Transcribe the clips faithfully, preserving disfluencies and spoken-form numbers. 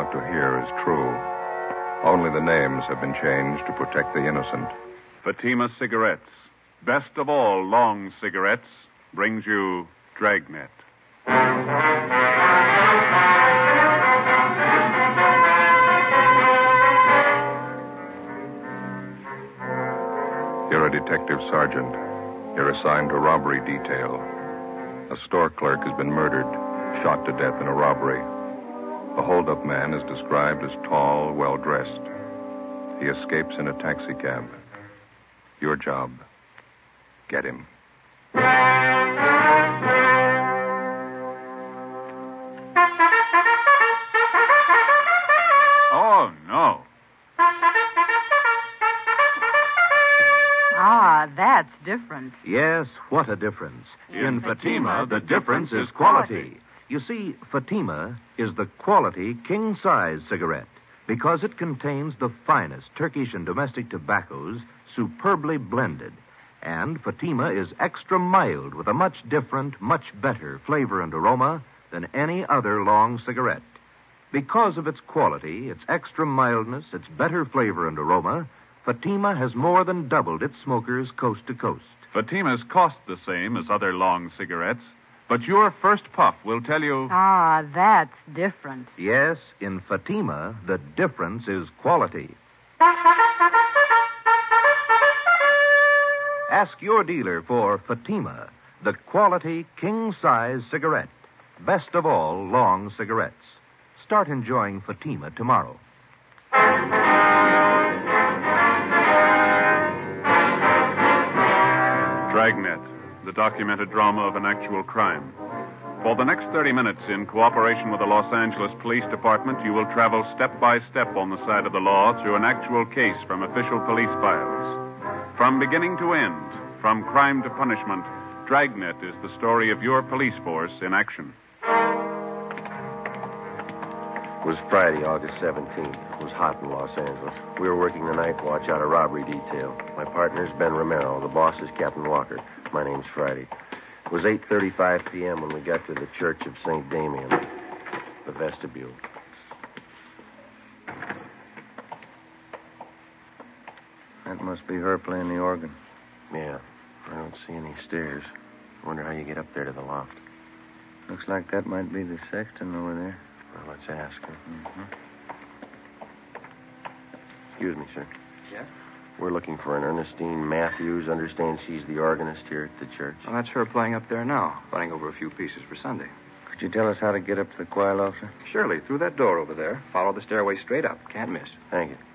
about to hear is true. Only the names have been changed to protect the innocent. Fatima Cigarettes, best of all long cigarettes, brings you Dragnet. You're a detective sergeant. You're assigned to robbery detail. A store clerk has been murdered, shot to death in a robbery. The holdup man is described as tall, well-dressed. He escapes in a taxicab. Your job, get him. Oh, no. Ah, that's different. Yes, what a difference. In In Fatima, Fatima, the difference is quality. quality. You see, Fatima is the quality king-size cigarette because it contains the finest Turkish and domestic tobaccos superbly blended. And Fatima is extra mild with a much different, much better flavor and aroma than any other long cigarette. Because of its quality, its extra mildness, its better flavor and aroma, Fatima has more than doubled its smokers coast to coast. Fatimas cost the same as other long cigarettes, but your first puff will tell you... Ah, that's different. Yes, in Fatima, the difference is quality. Ask your dealer for Fatima, the quality king-size cigarette. Best of all long cigarettes. Start enjoying Fatima tomorrow. Dragnet, the documented drama of an actual crime. For the next thirty minutes, in cooperation with the Los Angeles Police Department, you will travel step by step on the side of the law through an actual case from official police files. From beginning to end, from crime to punishment, Dragnet is the story of your police force in action. It was Friday, August seventeenth. It was hot in Los Angeles. We were working the night watch out of robbery detail. My partner's Ben Romero. The boss is Captain Walker. My name's Friday. It was eight thirty-five p.m. when we got to the Church of Saint Damien, the vestibule. That must be her playing the organ. Yeah, I don't see any stairs. I wonder how you get up there to the loft. Looks like that might be the sexton over there. Well, let's ask her. Mm-hmm. Excuse me, sir. Yeah? We're looking for an Ernestine Matthews. Understand she's the organist here at the church. Well, that's her playing up there now, playing over a few pieces for Sunday. Could you tell us how to get up to the choir loft, sir? Surely, through that door over there. Follow the stairway straight up. Can't miss. Thank you.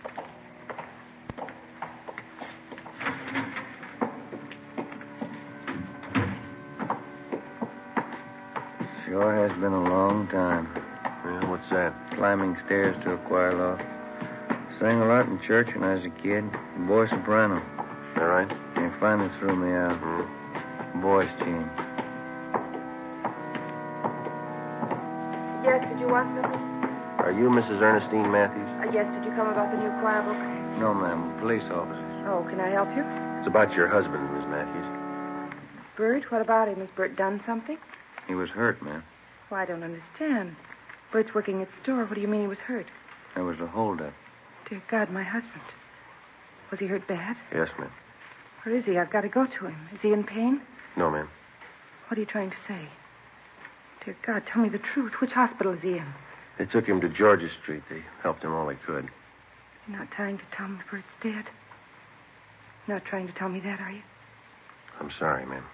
Sure has been a long time. Well, what's that? Climbing stairs to a choir loft. Sang a lot in church when I was a kid. Boy soprano. All right? They finally threw me out. Mm-hmm. Voice change. Yes, did you want something? Are you Missus Ernestine Matthews? Uh, yes, did you come about the new choir book? No, ma'am. Police officers. Oh, can I help you? It's about your husband, Miss Matthews. Bert, what about him? Has Bert done something? He was hurt, ma'am. Well, I don't understand. Bert's working at the store. What do you mean he was hurt? There was a holdup. Dear God, my husband. Was he hurt bad? Yes, ma'am. Where is he? I've got to go to him. Is he in pain? No, ma'am. What are you trying to say? Dear God, tell me the truth. Which hospital is he in? They took him to Georgia Street. They helped him all they could. You're not trying to tell me Bert's dead? You're not trying to tell me that, are you? I'm sorry, ma'am.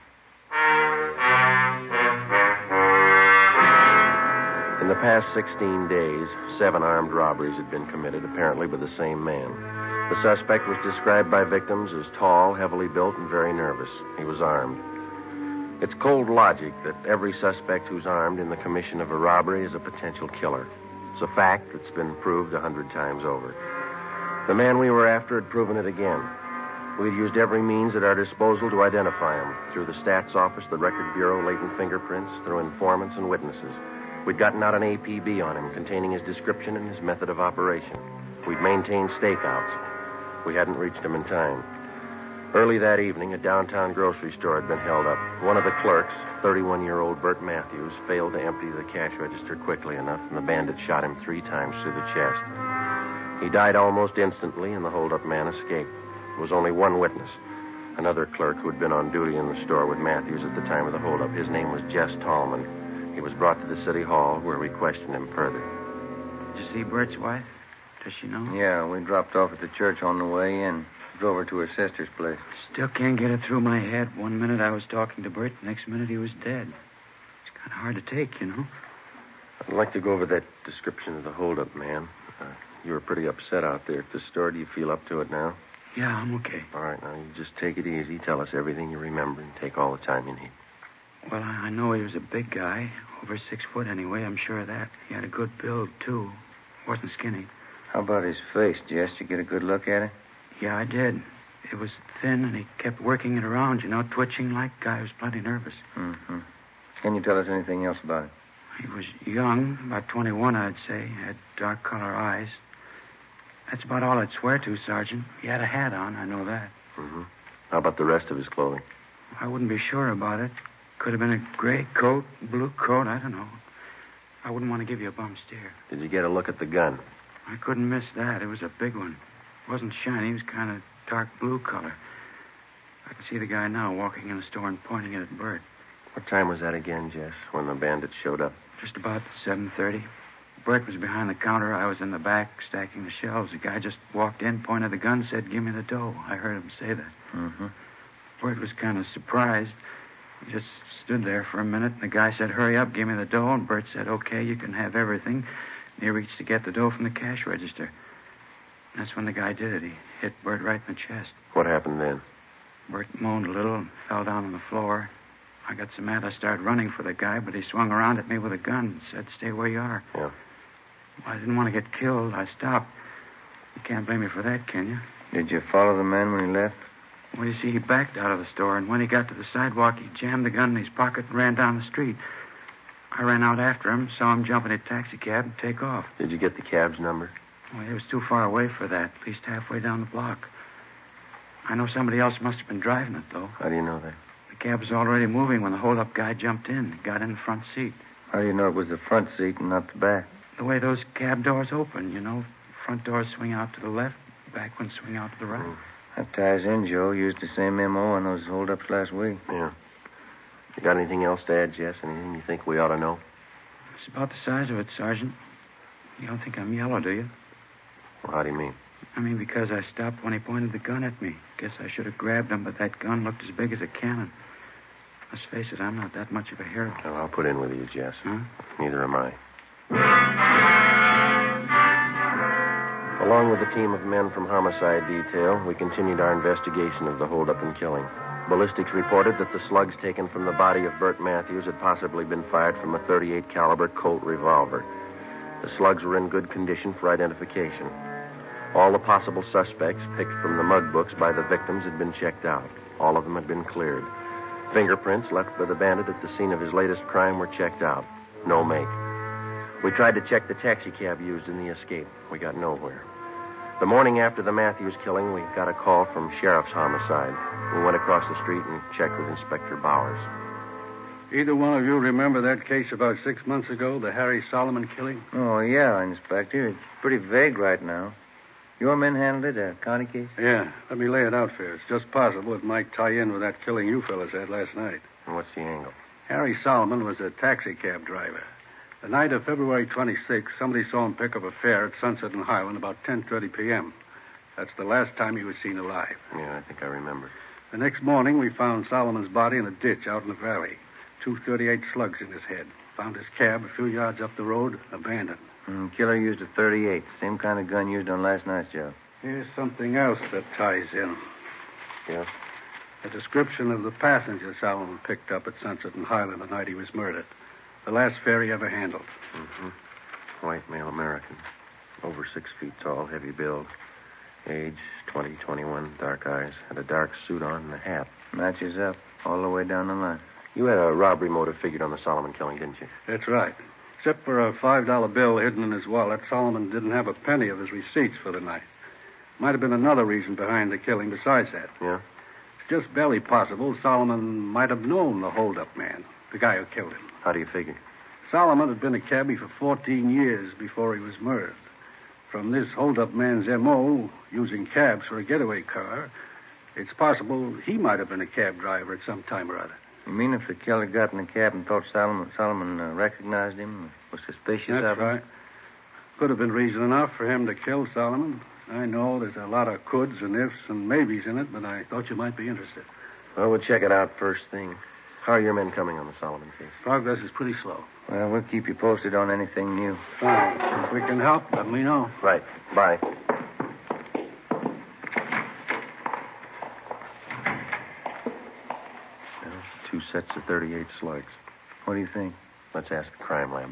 In the past sixteen days, seven armed robberies had been committed, apparently by the same man. The suspect was described by victims as tall, heavily built, and very nervous. He was armed. It's cold logic that every suspect who's armed in the commission of a robbery is a potential killer. It's a fact that's been proved a hundred times over. The man we were after had proven it again. We'd used every means at our disposal to identify him, through the stats office, the record bureau, latent fingerprints, through informants and witnesses. We'd gotten out an A P B on him containing his description and his method of operation. We'd maintained stakeouts. We hadn't reached him in time. Early that evening, a downtown grocery store had been held up. One of the clerks, thirty-one-year-old Bert Matthews, failed to empty the cash register quickly enough, and the bandit shot him three times through the chest. He died almost instantly, and the hold-up man escaped. There was only one witness, another clerk who had been on duty in the store with Matthews at the time of the hold-up. His name was Jess Tallman. He was brought to the city hall, where we questioned him further. Did you see Bert's wife? Does she know? Yeah, we dropped off at the church on the way in. Drove her to her sister's place. Still can't get it through my head. One minute I was talking to Bert, the next minute he was dead. It's kind of hard to take, you know. I'd like to go over that description of the hold-up man. Uh, you were pretty upset out there at the store. Do you feel up to it now? Yeah, I'm okay. All right, now you just take it easy. Tell us everything you remember and take all the time you need. Well, I know he was a big guy. Over six foot anyway, I'm sure of that. He had a good build, too. Wasn't skinny. How about his face, Jess? Did you get a good look at it? Yeah, I did. It was thin, and he kept working it around, you know, twitching like a guy who was plenty nervous. Mm-hmm. Can you tell us anything else about it? He was young, about twenty-one, I'd say. Had dark color eyes. That's about all I'd swear to, Sergeant. He had a hat on, I know that. Mm-hmm. How about the rest of his clothing? I wouldn't be sure about it. Could have been a gray coat, blue coat, I don't know. I wouldn't want to give you a bum stare. Did you get a look at the gun? I couldn't miss that. It was a big one. It wasn't shiny. It was kind of dark blue color. I can see the guy now walking in the store and pointing it at Bert. What time was that again, Jess, when the bandits showed up? Just about seven thirty. Bert was behind the counter. I was in the back stacking the shelves. The guy just walked in, pointed the gun, said, "Give me the dough." I heard him say that. Mm-hmm. Bert was kind of surprised. He just stood there for a minute, and the guy said, "Hurry up, give me the dough." And Bert said, "Okay, you can have everything." And he reached to get the dough from the cash register. That's when the guy did it. He hit Bert right in the chest. What happened then? Bert moaned a little and fell down on the floor. I got so mad I started running for the guy, but he swung around at me with a gun and said, "Stay where you are." Yeah. Well, I didn't want to get killed. I stopped. You can't blame me for that, can you? Did you follow the man when he left? Well, you see, he backed out of the store, and when he got to the sidewalk, he jammed the gun in his pocket and ran down the street. I ran out after him, saw him jump in a taxicab and take off. Did you get the cab's number? Well, he was too far away for that, at least halfway down the block. I know somebody else must have been driving it, though. How do you know that? The cab was already moving when the hold-up guy jumped in. He got in the front seat. How do you know it was the front seat and not the back? The way those cab doors open, you know. Front doors swing out to the left, back ones swing out to the right. Mm. That ties in, Joe. Used the same M O on those hold-ups last week. Yeah. You got anything else to add, Jess? Anything you think we ought to know? It's about the size of it, Sergeant. You don't think I'm yellow, do you? Well, how do you mean? I mean, because I stopped when he pointed the gun at me. Guess I should have grabbed him, but that gun looked as big as a cannon. Let's face it, I'm not that much of a hero. Well, I'll put in with you, Jess. Huh? Neither am I. Along with a team of men from Homicide Detail, we continued our investigation of the holdup and killing. Ballistics reported that the slugs taken from the body of Bert Matthews had possibly been fired from a thirty-eight caliber Colt revolver. The slugs were in good condition for identification. All the possible suspects picked from the mug books by the victims had been checked out. All of them had been cleared. Fingerprints left by the bandit at the scene of his latest crime were checked out. No make. We tried to check the taxicab used in the escape. We got nowhere. The morning after the Matthews killing, we got a call from Sheriff's Homicide. We went across the street and checked with Inspector Bowers. Either one of you remember that case about six months ago, the Harry Solomon killing? Oh, yeah, Inspector. It's pretty vague right now. Your men handled it, a county case? Yeah. Let me lay it out for you. It's just possible it might tie in with that killing you fellas had last night. And what's the angle? Harry Solomon was a taxi cab driver. The night of February twenty-sixth, somebody saw him pick up a fare at Sunset and Highland about ten thirty p.m. That's the last time he was seen alive. Yeah, I think I remember. The next morning, we found Solomon's body in a ditch out in the valley. Two thirty-eight slugs in his head. Found his cab a few yards up the road, abandoned. Mm, killer used a thirty-eight. Same kind of gun used on last night's job. Here's something else that ties in. Yeah? A description of the passenger Solomon picked up at Sunset and Highland the night he was murdered. The last fare he ever handled. Mm-hmm. White male American. Over six feet tall, heavy build. Age, twenty, twenty-one, dark eyes. Had a dark suit on and a hat. Matches up all the way down the line. You had a robbery motive figured on the Solomon killing, didn't you? That's right. Except for a five dollar bill hidden in his wallet, Solomon didn't have a penny of his receipts for the night. Might have been another reason behind the killing besides that. Yeah? just barely possible Solomon might have known the hold-up man, the guy who killed him. How do you figure? Solomon had been a cabbie for fourteen years before he was murdered. From this hold-up man's M O, using cabs for a getaway car, it's possible he might have been a cab driver at some time or other. You mean if the killer got in the cab and thought Solomon, Solomon uh, recognized him, was suspicious That's of him? right. Could have been reason enough for him to kill Solomon. I know there's a lot of coulds and ifs and maybes in it, but I thought you might be interested. Well, we'll check it out first thing. How are your men coming on the Solomon case? Progress is pretty slow. Well, we'll keep you posted on anything new. Fine. If we can help, let me know. Right. Bye. Well, two sets of thirty-eight slugs. What do you think? Let's ask the crime lab.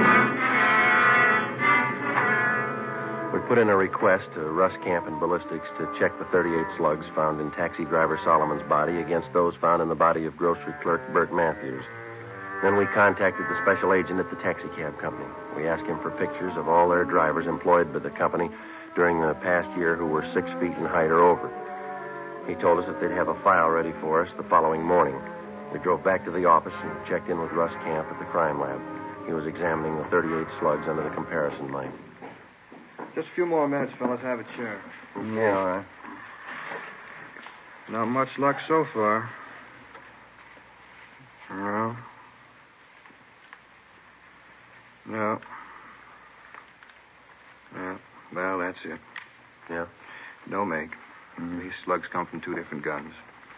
We put in a request to Russ Camp and Ballistics to check the thirty-eight slugs found in taxi driver Solomon's body against those found in the body of grocery clerk Bert Matthews. Then we contacted the special agent at the taxicab company. We asked him for pictures of all their drivers employed by the company during the past year who were six feet in height or over. He told us that they'd have a file ready for us the following morning. We drove back to the office and checked in with Russ Camp at the crime lab. He was examining the thirty-eight slugs under the comparison light. Just a few more minutes, fellas. Have a chair. Yeah, all right. Not much luck so far. No. No. Yeah. Well, that's it. Yeah? No make. Mm-hmm. These slugs come from two different guns.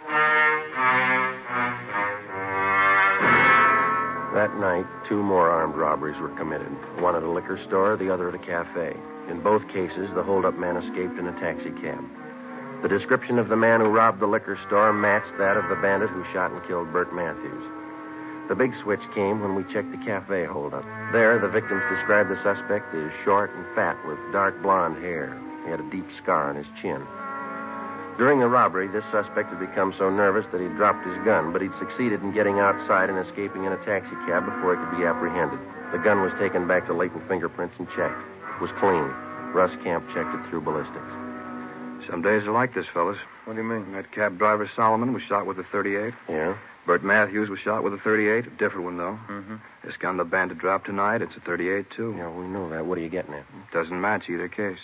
That night, two more armed robberies were committed. One at a liquor store, the other at a cafe. In both cases, the hold-up man escaped in a taxi cab. The description of the man who robbed the liquor store matched that of the bandit who shot and killed Bert Matthews. The big switch came when we checked the cafe hold-up. There, the victims described the suspect as short and fat with dark blonde hair. He had a deep scar on his chin. During the robbery, this suspect had become so nervous that he dropped his gun, but he'd succeeded in getting outside and escaping in a taxi cab before he could be apprehended. The gun was taken back to latent fingerprints and checked. It was clean. Russ Camp checked it through ballistics. Some days are like this, fellas. What do you mean? That cab driver, Solomon, was shot with a thirty-eight. Yeah? Bert Matthews was shot with a thirty-eight. A different one, though. Mm-hmm. This gun the bandit dropped tonight, it's a thirty-eight, too. Yeah, we know that. What are you getting at? Doesn't match either case.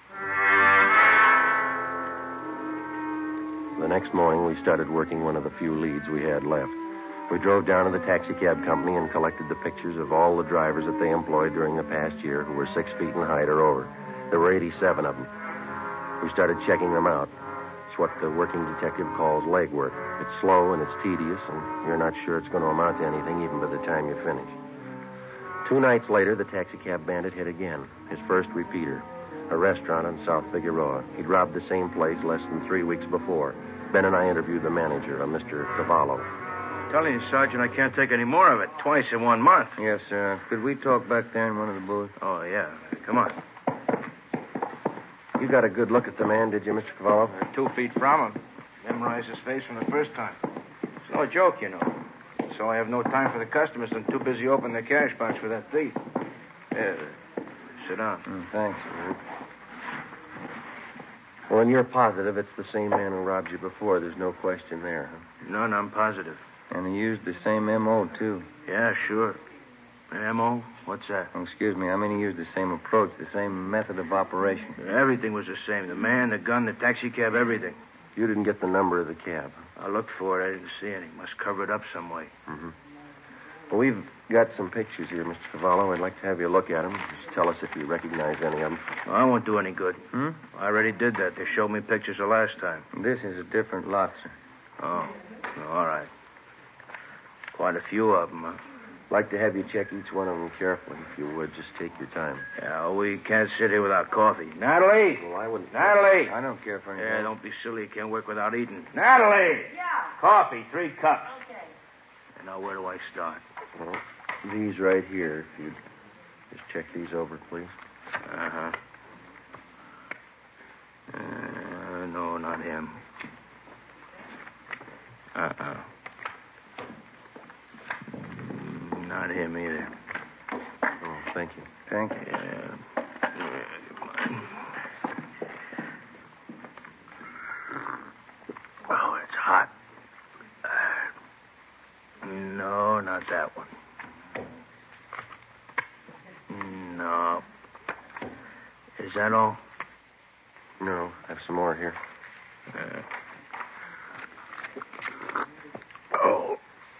The next morning, we started working one of the few leads we had left. We drove down to the taxicab company and collected the pictures of all the drivers that they employed during the past year who were six feet in height or over. There were eighty-seven of them. We started checking them out. It's what the working detective calls legwork. It's slow and it's tedious, and you're not sure it's going to amount to anything even by the time you finish. Two nights later, the taxicab bandit hit again, his first repeater, a restaurant on South Figueroa. He'd robbed the same place less than three weeks before. Ben and I interviewed the manager, a Mister Cavallo. Telling you, Sergeant, I can't take any more of it. Twice in one month. Yes, sir. Could we talk back there in one of the booths? Oh, yeah. Come on. You got a good look at the man, did you, Mister Cavallo? Uh, two feet from him. Memorized his face from the first time. It's no joke, you know. So I have no time for the customers and too busy opening their cash box for that thief. Yeah, sit down. Mm, thanks. Well, and you're positive it's the same man who robbed you before. There's no question there, huh? None, I'm positive. And he used the same M O, too. Yeah, sure. M O? What's that? Oh, excuse me. I mean, he used the same approach, the same method of operation. Everything was the same. The man, the gun, the taxi cab, everything. You didn't get the number of the cab. I looked for it. I didn't see any. Must cover it up some way. Mm-hmm. Well, we've got some pictures here, Mister Cavallo. I'd like to have you look at them. Just tell us if you recognize any of them. Well, I won't do any good. Hmm? I already did that. They showed me pictures the last time. This is a different lot, sir. Oh, all right. Quite a few of them, huh? I'd like to have you check each one of them carefully, if you would. Just take your time. Yeah, we can't sit here without coffee. Natalie! Well, I wouldn't... Natalie! I don't care for anything. Yeah, don't be silly. You can't work without eating. Natalie! Yeah. Coffee, three cups. Okay. And now, where do I start? Well, these right here, if you'd just check these over, please. Uh-huh. Uh, no, not him. Uh-uh. Not him either. Oh, thank you. Thank you. Yeah. Oh, it's hot. that one. No. Is that all? No, I have some more here. Uh, oh.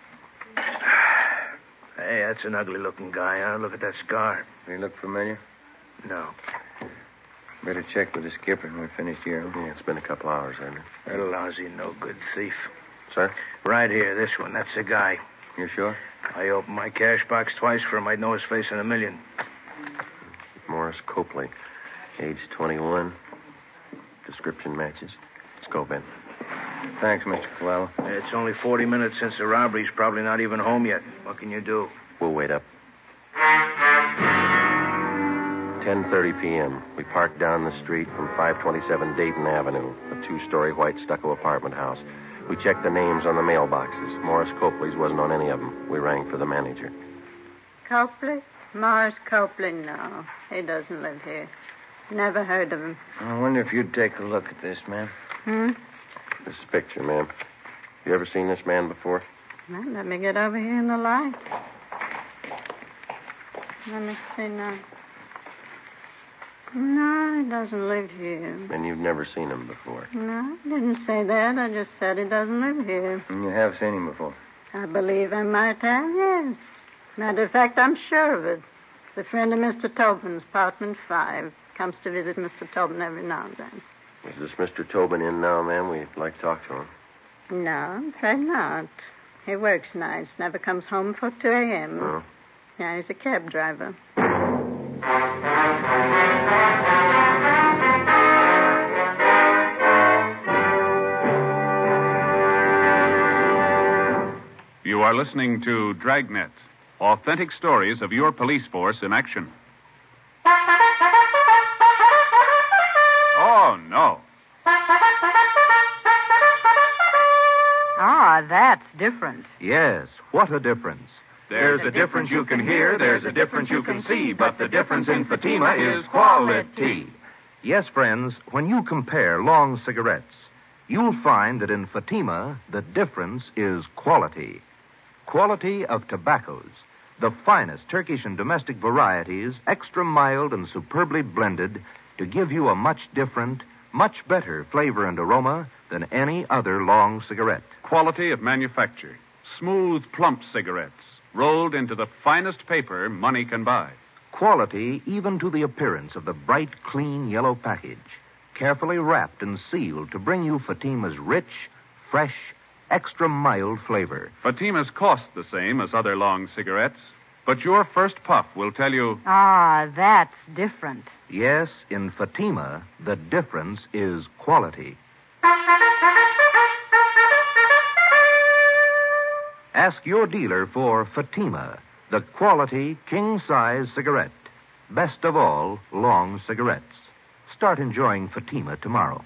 Hey, that's an ugly-looking guy, huh? Look at that scar. They look familiar? No. Better check with the skipper when we're finished here. Yeah, it's been a couple hours, hasn't it? That lousy no-good thief. Sir? Right here, this one. That's the guy. You sure? I opened my cash box twice for him. I'd know his face in a million. Morris Copley. Age twenty-one. Description matches. Let's go, Ben. Thanks, Mister Coelho. It's only forty minutes since the robbery. He's probably not even home yet. What can you do? We'll wait up. ten thirty p.m. We parked down the street from five twenty-seven Dayton Avenue, a two-story white stucco apartment house. We checked the names on the mailboxes. Morris Copley's wasn't on any of them. We rang for the manager. Copley? Morris Copley, no. He doesn't live here. Never heard of him. I wonder if you'd take a look at this, ma'am. Hmm? This picture, ma'am. You ever seen this man before? Well, let me get over here in the light. Let me see now. No, he doesn't live here. And you've never seen him before? No, I didn't say that. I just said he doesn't live here. And you have seen him before? I believe I might have, yes. Matter of fact, I'm sure of it. The friend of Mister Tobin's, apartment five. Comes to visit Mister Tobin every now and then. Is this Mister Tobin in now, ma'am? We'd like to talk to him. No, I'm afraid not. He works nights, never comes home before two a.m. Oh. Yeah, he's a cab driver. You are listening to Dragnet, authentic stories of your police force in action. Oh, no. Ah, that's different. Yes, what a difference. There's a difference you can hear, there's a difference you can see, but the difference in Fatima is quality. Yes, friends, when you compare long cigarettes, you'll find that in Fatima, the difference is quality. Quality of tobaccos. The finest Turkish and domestic varieties, extra mild and superbly blended, to give you a much different, much better flavor and aroma than any other long cigarette. Quality of manufacture. Smooth, plump cigarettes, rolled into the finest paper money can buy. Quality even to the appearance of the bright, clean yellow package, carefully wrapped and sealed to bring you Fatima's rich, fresh, extra mild flavor. Fatima's cost the same as other long cigarettes, but your first puff will tell you... Ah, that's different. Yes, in Fatima, the difference is quality. Ask your dealer for Fatima, the quality king-size cigarette. Best of all, long cigarettes. Start enjoying Fatima tomorrow.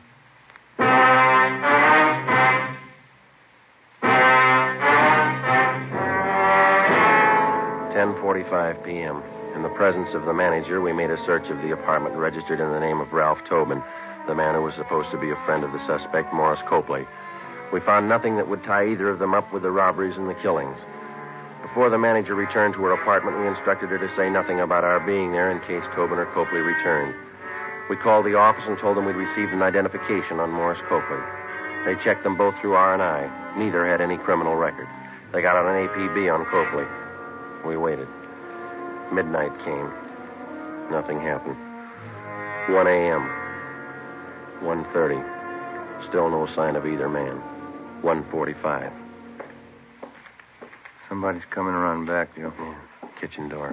ten forty-five p.m. In the presence of the manager, we made a search of the apartment registered in the name of Ralph Tobin, the man who was supposed to be a friend of the suspect, Morris Copley. We found nothing that would tie either of them up with the robberies and the killings. Before the manager returned to her apartment, we instructed her to say nothing about our being there in case Tobin or Copley returned. We called the office and told them we'd received an identification on Morris Copley. They checked them both through R and I. Neither had any criminal record. They got out an A P B on Copley. We waited. Midnight came. Nothing happened. one a.m. one thirty. Still no sign of either man. one forty-five. Somebody's coming around back, Joe. Yeah. Kitchen door.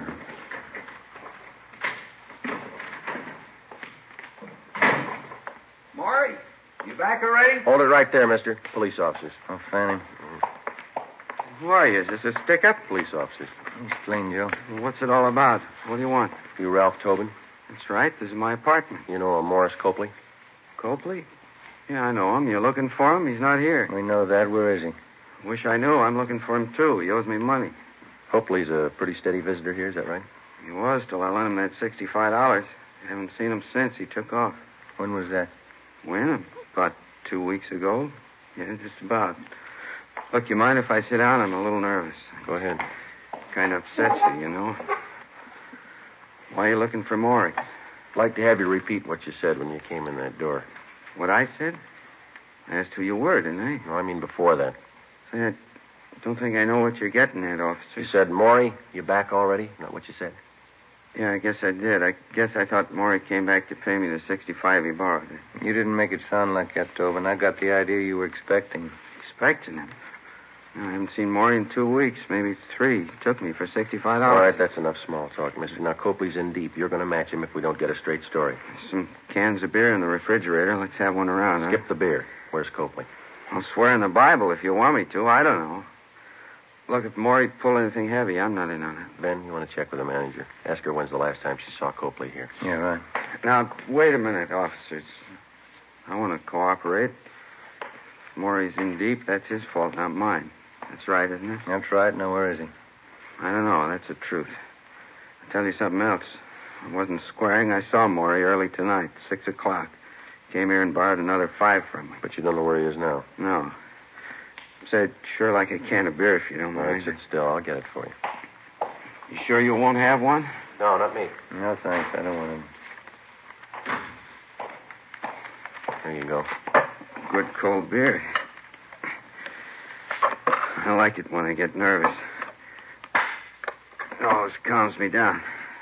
Maury, you back already? Hold it right there, mister. Police officers. Oh, Fanning. Who are you? Is this a stick-up? Police officers. It's clean, Joe. What's it all about? What do you want? You Ralph Tobin? That's right. This is my apartment. You know a Morris Copley? Copley? Yeah, I know him. You looking for him? He's not here. We know that. Where is he? Wish I knew. I'm looking for him, too. He owes me money. Copley's a pretty steady visitor here, is that right? He was till I lent him that sixty-five dollars. I haven't seen him since. He took off. When was that? When? About two weeks ago. Yeah, just about. Look, you mind if I sit down? I'm a little nervous. Go ahead. kind of upsets you, you know. Why are you looking for Maury? I'd like to have you repeat what you said when you came in that door. What I said? I asked who you were, didn't I? No, I mean before that. Say, I don't think I know what you're getting at, officer. You said, Maury, you back already? Not what you said? Yeah, I guess I did. I guess I thought Maury came back to pay me the sixty-five he borrowed. You didn't make it sound like that, Tobin. I got the idea you were expecting. Expecting him? No, I haven't seen Maury in two weeks, maybe three. He took me for sixty-five dollars. All right, that's enough small talk, mister. Now, Copley's in deep. You're going to match him if we don't get a straight story. Some cans of beer in the refrigerator. Let's have one around, Skip huh? the beer. Where's Copley? I'll swear in the Bible if you want me to. I don't know. Look, if Maury pulled anything heavy, I'm not in on it. Ben, you want to check with the manager? Ask her when's the last time she saw Copley here. Yeah, right. Now, wait a minute, officers. I want to cooperate. If Maury's in deep, that's his fault, not mine. That's right, isn't it? That's right. Now, where is he? I don't know. That's the truth. I'll tell you something else. I wasn't squaring. I saw Maury early tonight, six o'clock. Came here and borrowed another five from me. But you don't know where he is now? No. Said, sure like a can of beer, if you don't All right, mind. sit still. I'll get it for you. You sure you won't have one? No, not me. No, thanks. I don't want him. There you go. Good cold beer. I like it when I get nervous. It always calms me down.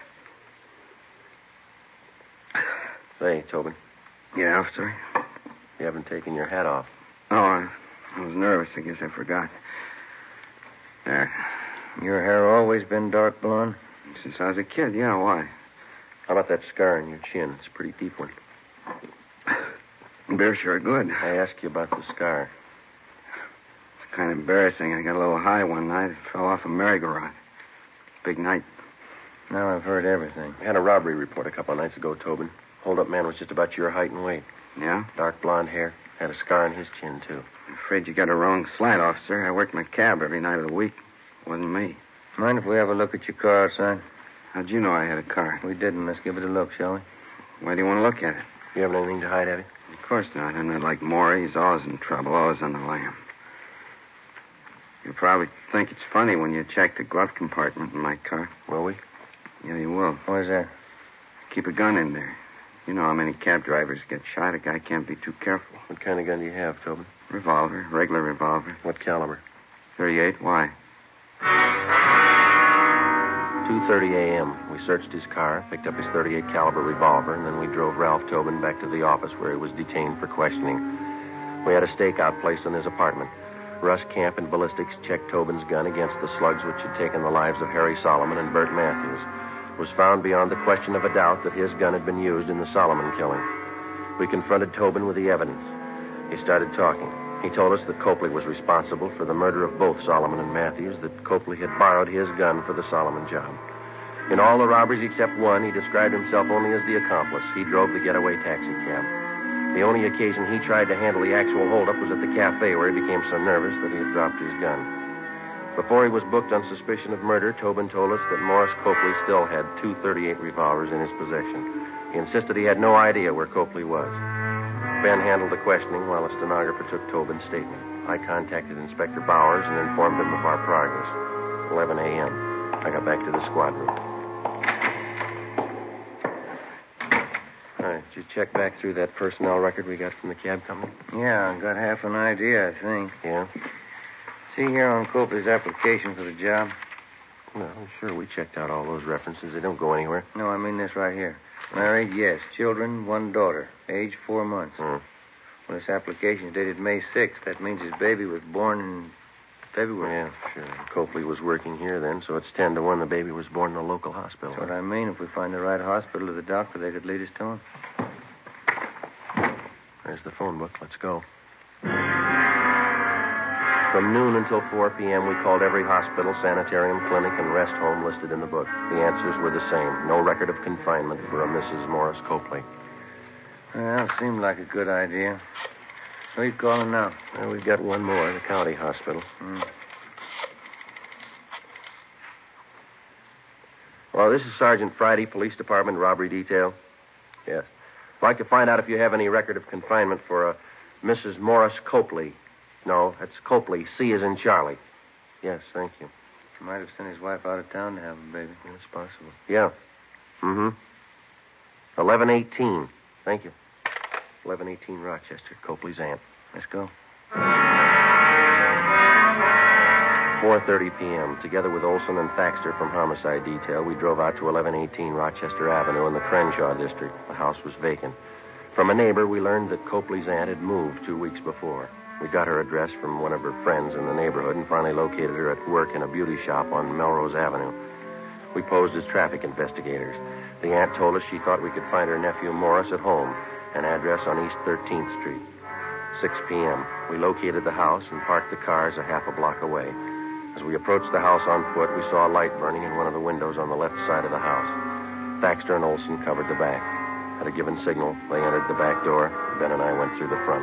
Say, Tobin. Yeah, officer? You haven't taken your hat off. Oh, I, I was nervous. I guess I forgot. There. Your hair always been dark blonde? Since I was a kid, yeah, why? How about that scar on your chin? It's a pretty deep one. Beer's sure good. I asked you about the scar. It's kind of embarrassing. I got a little high one night. It fell off a merry-go-round. Big night. Now I've heard everything. We had a robbery report a couple of nights ago, Tobin. Hold-up man was just about your height and weight. Yeah? Dark blonde hair. Had a scar on his chin, too. I'm afraid you got a wrong slant, officer. I worked my cab every night of the week. It wasn't me. Mind if we have a look at your car, son? How'd you know I had a car? We didn't. Let's give it a look, shall we? Why do you want to look at it? You haven't anything to hide, have you? Of course not. I'm not like Maury. He's always in trouble, always on the lam. You'll probably think it's funny when you check the glove compartment in my car. Will we? Yeah, you will. Where's that? Keep a gun in there. You know how many cab drivers get shot. A guy can't be too careful. What kind of gun do you have, Tobin? Revolver. Regular revolver. What caliber? thirty-eight. Why? two thirty a.m. We searched his car, picked up his thirty-eight caliber revolver, and then we drove Ralph Tobin back to the office where he was detained for questioning. We had a stakeout placed on his apartment. Russ Camp and ballistics checked Tobin's gun against the slugs which had taken the lives of Harry Solomon and Bert Matthews. It was found beyond the question of a doubt that his gun had been used in the Solomon killing. We confronted Tobin with the evidence. He started talking. He told us that Copley was responsible for the murder of both Solomon and Matthews, that Copley had borrowed his gun for the Solomon job. In all the robberies except one, he described himself only as the accomplice. He drove the getaway taxi cab. The only occasion he tried to handle the actual holdup was at the cafe, where he became so nervous that he had dropped his gun. Before he was booked on suspicion of murder, Tobin told us that Morris Copley still had two thirty-eight revolvers in his possession. He insisted he had no idea where Copley was. Ben handled the questioning while a stenographer took Tobin's statement. I contacted Inspector Bowers and informed him of our progress. eleven a.m. I got back to the squad room. All right, did you check back through that personnel record we got from the cab company? Yeah, I got half an idea, I think. Yeah? See here on Copley's application for the job? No, sure, we checked out all those references. They don't go anywhere. No, I mean this right here. Married, yes. Children, one daughter. Age, four months. Hmm. Well, this application is dated May sixth. That means his baby was born in February. Yeah, sure. Copley was working here then, so it's ten to one the baby was born in a local hospital. That's what I mean. If we find the right hospital or the doctor, they could lead us to him. There's the phone book. Let's go. From noon until four p.m., we called every hospital, sanitarium, clinic, and rest home listed in the book. The answers were the same. No record of confinement for a Missus Morris Copley. Well, seemed like a good idea. Who are you calling now? Well, we've got one more, the county hospital. Hmm. Well, this is Sergeant Friday, Police Department, Robbery Detail. Yes. I'd like to find out if you have any record of confinement for a Missus Morris Copley. No, that's Copley. C is in Charlie. Yes, thank you. Might have sent his wife out of town to have a baby. That's possible. Yeah. Mm-hmm. eleven eighteen. Thank you. eleven eighteen Rochester, Copley's aunt. Let's go. four thirty p.m. Together with Olson and Thaxter from Homicide Detail, we drove out to eleven eighteen Rochester Avenue in the Crenshaw district. The house was vacant. From a neighbor, we learned that Copley's aunt had moved two weeks before. We got her address from one of her friends in the neighborhood and finally located her at work in a beauty shop on Melrose Avenue. We posed as traffic investigators. The aunt told us she thought we could find her nephew Morris at home, an address on East thirteenth Street. six p.m. We located the house and parked the cars a half a block away. As we approached the house on foot, we saw a light burning in one of the windows on the left side of the house. Thaxter and Olson covered the back. At a given signal, they entered the back door. Ben and I went through the front.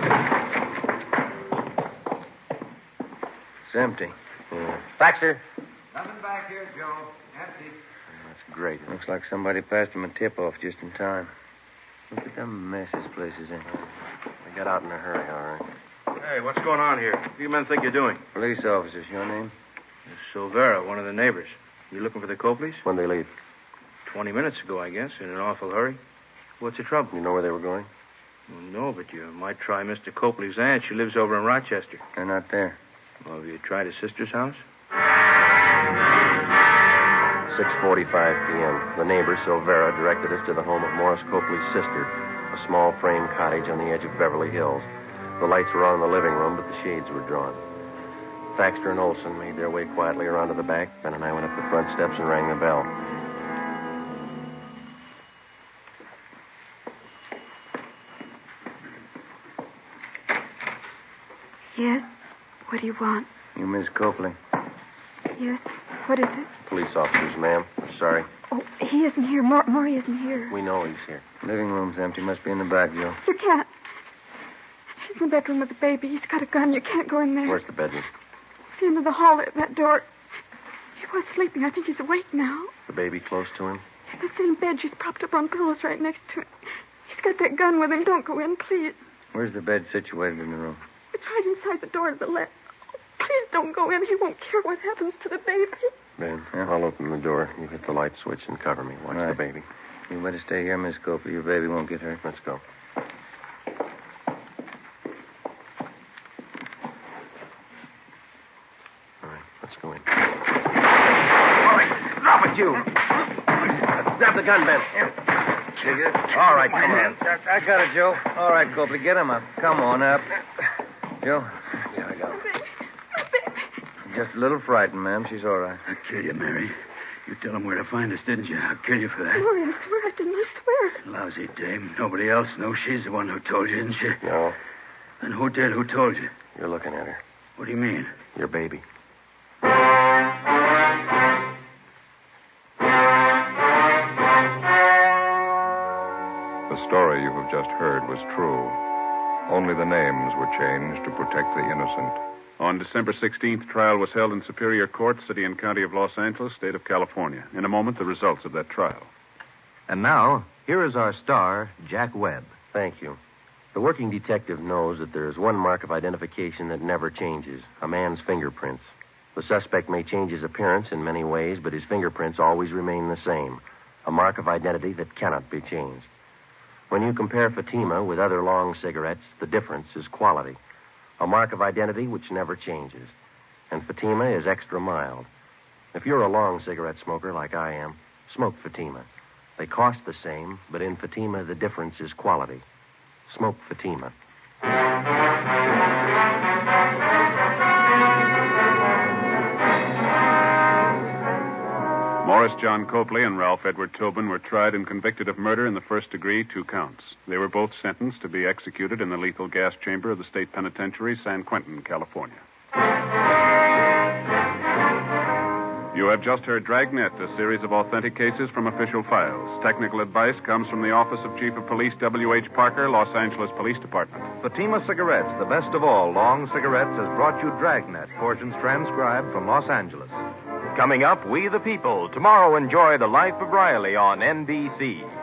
It's empty. Yeah. Thaxter! Nothing back here, Joe. Empty. That's great. Looks like somebody passed him a tip-off just in time. Look at the mess this place is in. We got out in a hurry, all right. Hey, what's going on here? What do you men think you're doing? Police officers, your name? Silvera, one of the neighbors. You looking for the Copleys? When'd they leave? Twenty minutes ago, I guess, in an awful hurry. What's the trouble? You know where they were going? Well, no, but you might try Mister Copley's aunt. She lives over in Rochester. They're not there. Well, have you tried his sister's house? six forty-five p.m. The neighbor, Silvera, directed us to the home of Morris Copley's sister, a small frame cottage on the edge of Beverly Hills. The lights were on in the living room, but the shades were drawn. Thaxter and Olson made their way quietly around to the back. Ben and I went up the front steps and rang the bell. Yes? What do you want? You Miss Copley? Yes? What is it? Police officers, ma'am. Sorry. Oh, he isn't here. Mor- Maury isn't here. We know he's here. Living room's empty. Must be in the back, Joe. You can't. He's in the bedroom with the baby. He's got a gun. You can't go in there. Where's the bedroom? It's the end of the hall at that door. He was sleeping. I think he's awake now. The baby close to him? In the same bed. She's propped up on pillows right next to him. He's got that gun with him. Don't go in, please. Where's the bed situated in the room? It's right inside the door to the left. Please don't go in. He won't care what happens to the baby. Ben, yeah. I'll open the door. You hit the light switch and cover me. Watch right. the baby. You better stay here, Miss Copley. Your baby won't get hurt. Let's go. All right, let's go in. All right, drop it, you. Grab the gun, Ben. Take it. All right, come on. I, I got it, Joe. All right, Copley, get him up. Come on up. Joe? Yeah, I got him. Just a little frightened, ma'am. She's all right. I'll kill you, Mary. You tell him where to find us, didn't you? I'll kill you for that. Maury, I swear I didn't. I swear. Lousy dame. Nobody else knows she's the one who told you, isn't she? No. Then who did? Who told you? You're looking at her. What do you mean? Your baby. The story you have just heard was true. Only the names were changed to protect the innocent. On December sixteenth, trial was held in Superior Court, City and County of Los Angeles, State of California. In a moment, the results of that trial. And now, here is our star, Jack Webb. Thank you. The working detective knows that there is one mark of identification that never changes, a man's fingerprints. The suspect may change his appearance in many ways, but his fingerprints always remain the same, a mark of identity that cannot be changed. When you compare Fatima with other long cigarettes, the difference is quality, a mark of identity which never changes. And Fatima is extra mild. If you're a long cigarette smoker like I am, smoke Fatima. They cost the same, but in Fatima, the difference is quality. Smoke Fatima. Morris John Copley and Ralph Edward Tobin were tried and convicted of murder in the first degree, two counts. They were both sentenced to be executed in the lethal gas chamber of the state penitentiary, San Quentin, California. You have just heard Dragnet, a series of authentic cases from official files. Technical advice comes from the Office of Chief of Police W H Parker, Los Angeles Police Department. Fatima Cigarettes, the best of all long cigarettes, has brought you Dragnet, portions transcribed from Los Angeles. Coming up, We the People. Tomorrow, enjoy The Life of Riley on N B C.